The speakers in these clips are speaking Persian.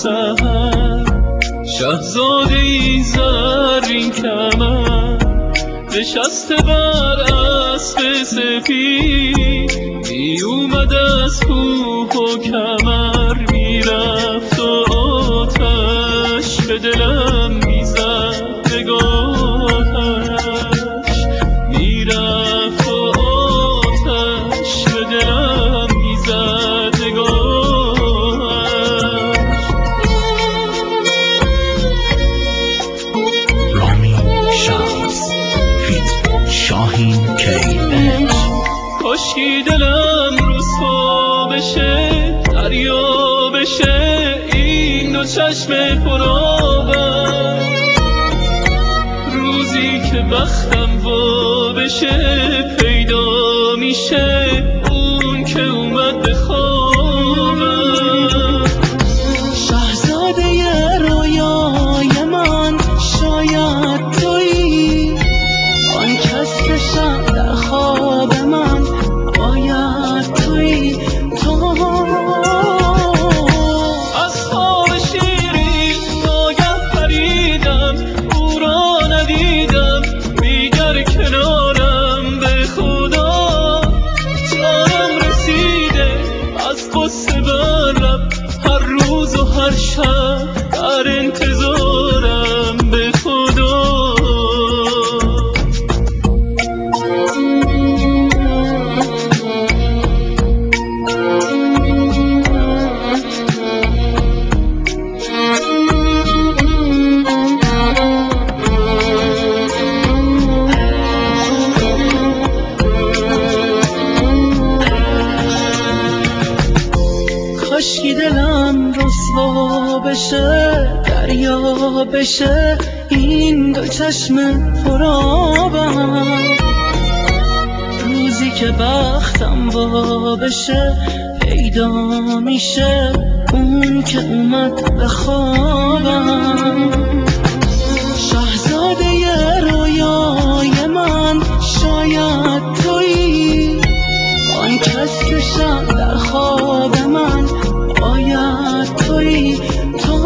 سحر، شهزاده ای زرین کمر، نشسته بر اسب سپید، می اومد از کوه و کمر، میرفت و آتش به دلم میزد نگاهش، میرفت و آتش به دلم میزد نگاهش. رامین شخص فیت شاهین KH. کاشکی دلم رسوا بشه، دریا بشه این دو چشم پرآبم، روزی که بختم وا بشه پیدا میشه اون که اومد به خوابم. شهزاده رویای من شاید تویی، آن کس که شب در خواب من باید تویی تو. از خواب شیرین ناگه پریدم، او را ندیدم دیگر کنارم، به خدا جانم رسیده از غصه بر لب، هر روز و هر شب در انتظارم، به خدا. کاشکی دلم رسوا بشه، دریا بشه این دو چشم پرآبم، روزی که بختم وا بشه پیدا میشه اون که اومد به خوابم. شهزاده رویای من شاید تویی، آن کس که شب در خواب من باید تویی تو.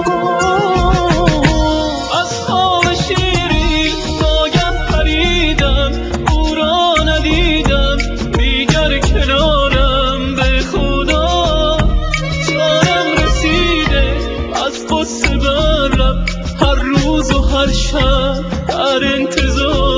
از خواب شیرین ناگه پریدم، او را ندیدم دیگر کنارم، به خدا جانم رسیده از غصه بر لب، هر روز و هر شب در انتظار